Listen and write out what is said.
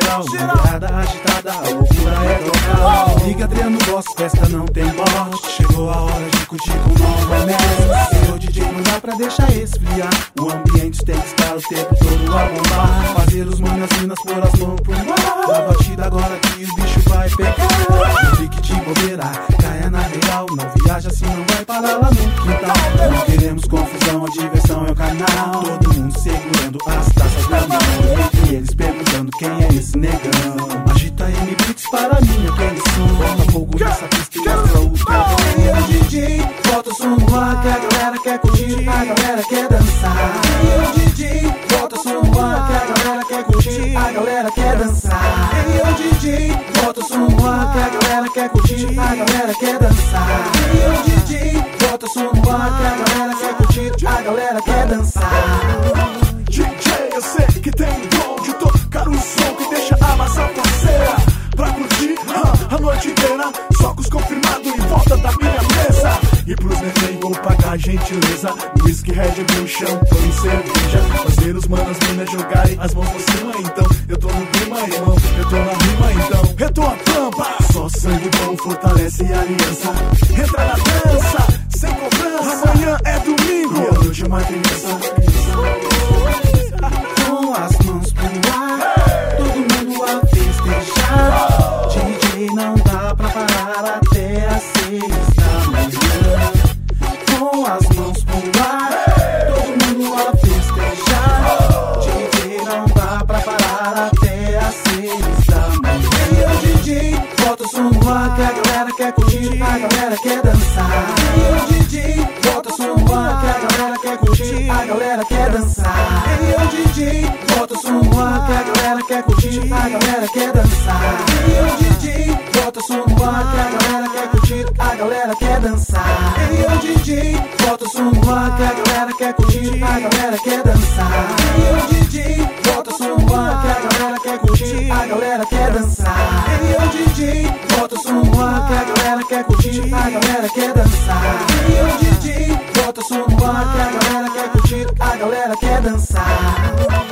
geral, mulherada agitada, a loucura é total. Liga, Adriano Boss, festa não tem bote. Chegou a hora de curtir com novamente. Seu DJ não dá pra deixar esfriar. O ambiente tem que estar o tempo todo a bombar. Fazer os manos e nas pôr as mãos pro mar. Na batida agora que o bicho vai pegar. Não fique de bobeira, caia na real. Não viaja se não vai parar lá no quintal. Não queremos confusão, a diversão é o canal. Todo mundo segurando as taças na mão. Entre eles perguntando quem é esse negão. Agita M-Beats para minha perdição. Bota fogo nessa pista e mostra o teu. E o DJ, bota o som no ar que a galera quer curtir, a galera quer dançar. E o DJ, bota o som no ar que a galera quer curtir, a galera quer dançar. E o DJ, bota o som no ar que a galera quer curtir, a galera quer dançar. E o DJ, bota o som no ar que a galera quer curtir, a galera quer dançar. DJ, eu sei que tem dom de tocar um som que deixa a massa parceira. Pra curtir a noite inteira, socos confirmado em volta da minha mesa. E pros neném vou pagar gentileza. Whisky, Red Bull, champanhe, cerveja. Fazer os manos minas jogarem as mãos por cima. Então eu tô no clima, irmão, eu tô na rima, então eu tô a tampa. Só sangue bom fortalece a aliança. Entra na dança, sem cobrança. Amanhã é domingo e a noite é uma criança. Com as mãos pro ar, todo mundo a festejar. DJ não dá pra parar até às 6 da manhã. Com as mãos pro ar, todo mundo a festejar. DJ não dá pra parar até às 6 da manhã. E o DJ, bota o som no ar que a galera quer curtir, a galera quer dançar. E o DJ, bota o som no ar que a galera quer curtir, a galera quer dançar. E o DJ, bota o som no ar que a galera quer curtir, a galera quer dançar. E o DJ, bota o som no ar que a galera quer curtir, a galera quer dançar. E o DJ, bota o som no ar que a galera quer curtir, a galera quer dançar. E o DJ, bota o som no ar que a galera quer curtir, a galera quer dançar. E o DJ, bota o som no ar que a galera quer curtir, a galera quer dançar. E o DJ, bota o som no ar que a galera quer curtir, a galera quer dançar.